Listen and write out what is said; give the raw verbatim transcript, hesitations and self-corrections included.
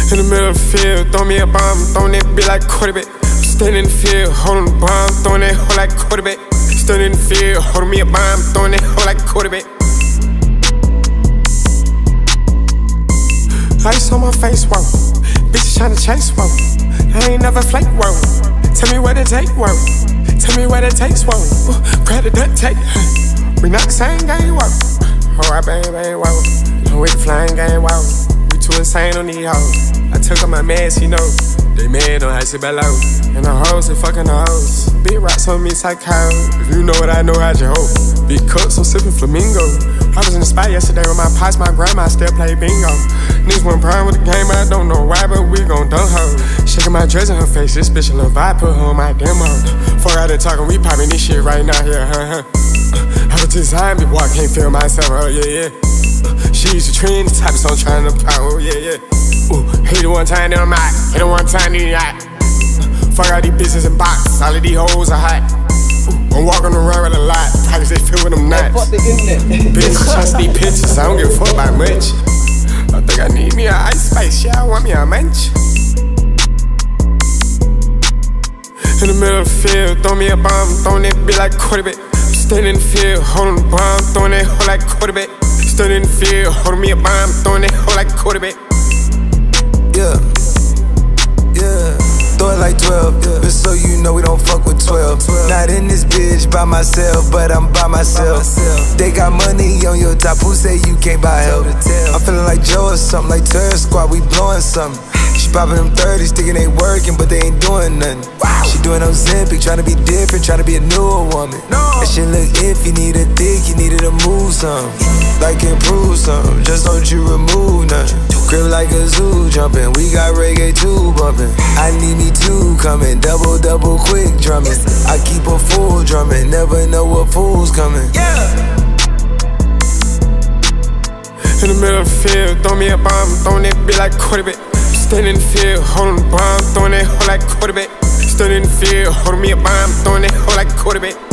In the middle of the field, throw me a bomb, throwing that bitch like quarterback. Standing in the field, holding the bomb, throwing that hoe like quarterback. Standing in the field, holding me a bomb, throwing that hoe like quarterback. Ice on my face, whoa. Bitches tryna chase, whoa. I ain't never flake, whoa. Tell me where to take, whoa. Tell me where to take, whoa. Grab the duct tape. We not the same game, whoa. Oh, I bang, bang, whoa. No, we the flying game, whoa. We too insane on these hoes. I took off my mask, you know. They mad on how I sit below. And the hoes, they fucking the hoes. Big rocks on me, psycho. If you know what I know, how'd you hope? Big cups, I'm sipping flamingo. I was in the spot yesterday with my pops, my grandma still play bingo. Niggas went prime with the game, I don't know why, but we gon' dunk her. Shaking my dress in her face, this bitch a little vibe, put her on my demo. Fuck out there talking, we poppin' this shit right now, yeah, huh, huh. I was designed, before I can't feel myself, oh yeah, yeah. She's a trend, the type of song trying to pop, oh yeah, yeah. Ooh, hit it one time, then I'm out. Hit it one time, then I'm out. Fuck all these bitches in box, all of these hoes are hot. Ooh, I'm walking around with a lot, pockets they fill with them nuts. Fuck the internet. Bitches trust these pictures, I don't give a fuck about much. I think I need me a ice spice, yeah, I want me a munch. In the middle of the field, throw me a bomb, throwing that bitch like quarterback. Standing in the field, holding the bomb, throwing that hoe like quarterback. Standing in the field, holding me a bomb, throwing that hoe like quarterback. Yeah, yeah, throw it like twelve, yeah. Just so you know we don't fuck with twelve. Not in this bitch by myself, but I'm by myself. They got money on your top, who say you can't buy help? I'm feeling like Joe or something, like Terror Squad, we blowing something. She poppin' them thirties, thinking they working, but they ain't doing nothing. She doing Ozempic, tryna be different, tryna be a newer woman. That shit look iffy, need a dick, you needed to move some. Like improve some, just don't you remove nothing. Grip like a zoo jumping, we got reggae too bumping. I need me two coming, double, double quick drumming. I keep a full drumming, never know what fool's coming. Yeah. In the middle of the field, throw me a bomb, throwing that bitch like quarterback. Standing in the field, holding the bomb, throwing that hoe like quarterback. Standing in the field, holding me a bomb, throwing that hoe like quarterback.